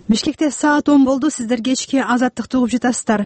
Бишкекте саат 10 болду. Сиздер кечки Азаттыкты угуп жатасыздар.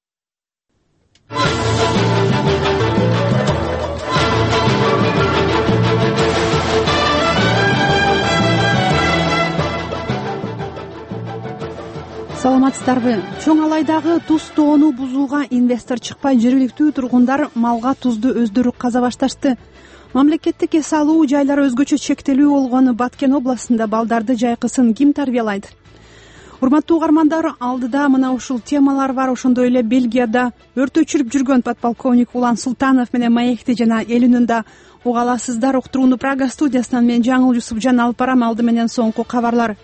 Саламатсыздарбы? Чоң Алайдагы туз тоону бузууга инвестор чыкпай жергиликтүү тургундар малга тузду өздөрү каза башташты. Мамлекеттик эс алуу жайлары өзгөчө чектелүү болгон Баткен областында балдарды жайкысын ким тарбиялайт? Урматтуу угармандар, алдыда мына ушул темалар бар. Ошондой эле Бельгияда өрт өчүрүп жүргөн подполковник Улан Султанов менен маекти жана эл үнүндө уга аласыздар. Уктурууну Прага студиясынан мен Жаңыл Юсупжан алып барам. Алды менен соңку кабарлар.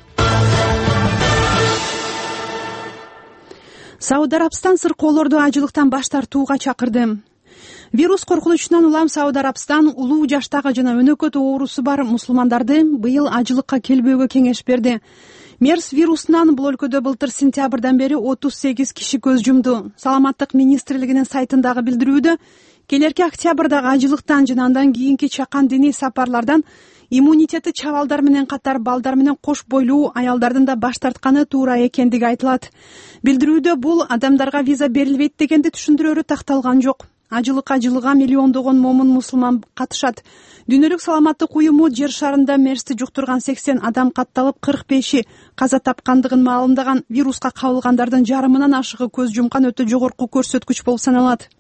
Сауд Арабстан сыркоолорду ажылыктан баш тартууга чакырды. Вирус коркунучунан улам Сауд Арабстан улуу жаштагы жана өнөкөт оорусу бар мусулмандарды быйыл ажылыкка келбөөгө кеңеш берди. Мерс вирусунан бул өлкөдө былтыр сентябрдан бери 38 киши көз жумду. Саламаттык министрлигинин сайтындагы билдирүүдө келерки октябрдагы ажылыктан жана андан кийинки чакан диний сапарлардан иммунитети чабалдар менен катар балдар менен кош бойлуу аялдардын да баш тартканы туура экендиги айтылат. Билдирүүдө бул адамдарга виза берилбейт дегенди түшүндүрөөрү такталган жок. Ажылыкка жылыга миллиондогон момун мусулман катышат. Дүйнөлүк саламаттык уюму жер шарында мерсти жуктурган 80 адам катталып, 45и каза тапкандыгын маалымдаган. Вируска кабылгандардын жарымынан ашыгы көз жумкан өтө жогорку көрсөткүч болуп саналат.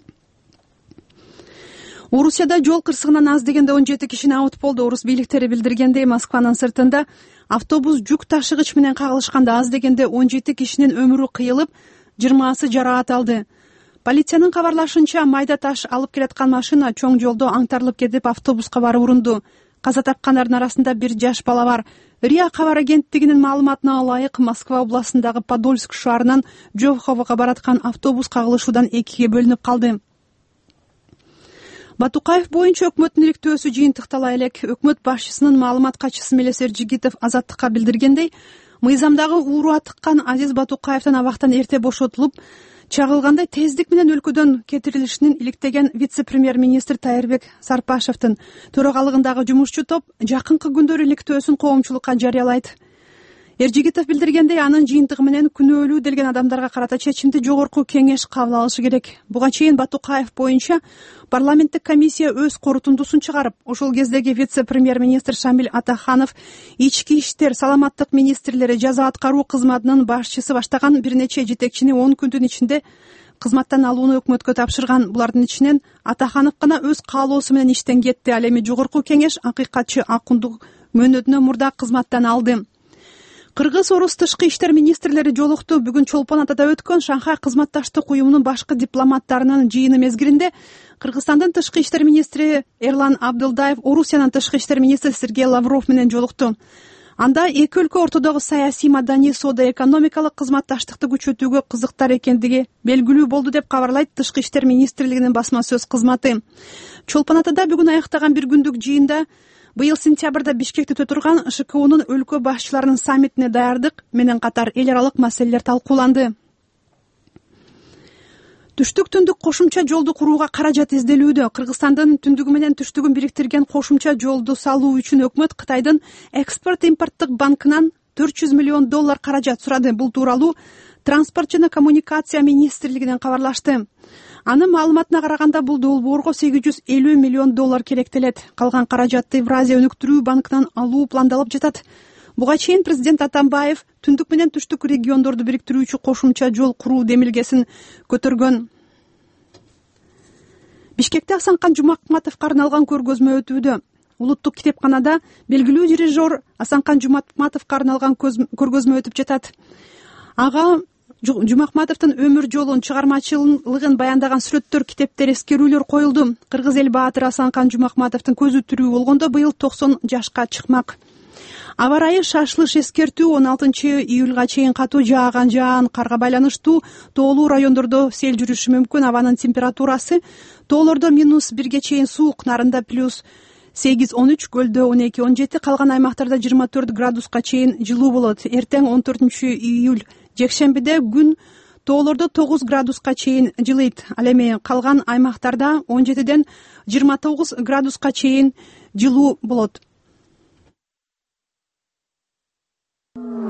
Орусияда жол кырсыгынан аз дегенде 17 кишини абыт болду. Орус бийликтери билдиргендей, Москванын сыртында автобус жүк ташыгыч менен кагылышканда аз дегенде 17 кишинин өмүрү кыйылып, 20сы жараат алды. Полициянын кабарлашынча, майда таш алып келаткан машина чоң жолдо аңтарылып кетип, автобуска барып урунду. Каза тапкандардын арасында бир жаш бала бар. РИА кабар агенттигинин маалыматына ылайык, Москва областындагы Подольск шаарынан Жовхового бараткан автобус кагылышуудан 2ге бөлүнүп калды. Батукаев боюнча өкмөттүн иликтөөсү жыйынтыктала элек. Өкмөт башчысынын маалымат катчысы Мелес Эржигитов Азаттыкка билдиргендей, мыйзамдагы ууруа тыккан Азиз Батукаевдин абактан эрте бошотулуп, чагылгандай тездик менен өлкөдөн кетирилишинин иликтеген вице-премьер-министр Тайырбек Сарпашевдин төрагалыгындагы жумушчу топ жакынкы күндөр иликтөөсүн коомчулукка жарыялайт. Эржигитов билдиргендей, анын жыйынтыгы менен күнөөлүү делген адамдарга карата чечимди жогорку кеңеш кабыл алышы керек. Буга чейин Батукаев боюнча парламенттик комиссия өз корутундусун чыгарып, ошол кездеги вице-премьер-министр Шамиль Атаханов, ички иштер, саламаттык министрлери, жаза аткаруу кызматынын башчысы баштаган бир нече жетекчини 10 күндүн ичинде кызматтан алууну өкмөткө тапшырган. Булардын ичинен Атаханов гана өз каалоосу менен иштен кетти. Ал эми жогорку кеңеш акыйкатчы Акундук мөөнөтүнө мурда кызматтан алды. Кыргыз-орус тышкы иштер министрлери жолукту. Бүгүн Чолпон Атада өткөн Шанхай кызматташтык уюмунун башкы дипломаттарынын жыйыны мезгилинде Кыргызстандын тышкы иштер министри Эрлан Абдылдаев Орусиянын тышкы иштер министри Сергей Лавров менен жолукту. Анда эки өлкө ортодогу саясий, маданий, соода-экономикалык кызматташтыкты күчөтүүгө кызыктар экендиги белгилүү болду деп кабарлайт тышкы иштер министрлигинин басма сөз кызматы. Чолпон Атада бүгүн аяктаган бир күндүк жыйында быйыл сентябрда Бишкекте өтө турган ШКУнун өлкө башчыларынын саммитине даярдык менен катар эл аралык маселелер талкууланды. Түштүк-түндүк кошумча жолду курууга каражат изделүүдө. Кыргызстандын түндүгү менен түштүгүн бириктирген кошумча жолду салуу үчүн өкмөт Кытайдын экспорт-импорттук банкынан $400 миллион каражат сурады. Бул тууралуу Транспорт жана коммуникация министрлигинен кабарлашты. Анын маалыматына караганда, бул долбоорго $850 миллион керектелет. Калган каражатты Евразия өнүктүрүү банкынан алуу пландалып жатат. Буга чейин президент Атамбаев түндүк менен түштүк региондорду бириктирүүчү кошумча жол куруу демилгесин көтөргөн. Бишкекте Асанкан Жумакматовго арналган көргөзмө өтүүдө. Улуттук китепканада белгилүү дирижер Асанкан Жумакматовго арналган көргөзмө өтүп жатат. Ага Жумакматовдун өмүр жолун, чыгармачылыгын баяндаган сүрөттөр, китептер, эскерүүлөр коюлду. Кыргыз эл баатыры Асанкан Жумакматовдун көзү тирүү болгондо быйыл 90 жашка чыкмак. Аба ырайы шашылыш эскертүү 16 июлга чейин катуу жааган карга байланыштуу тоолуу райондордо сел жүрүшү мүмкүн. Абанын температурасы тоолордо -1ге чейин суук, нарында +8-13, көлдө 12-17, калган аймактарда 24 градуска чейин жылуу болот. Эртең 14 июль жекшембиде күн тоолордо 9 градуска чейин жылыйт. Ал эми калган аймактарда 17ден 29 градуска чейин жылуу болот.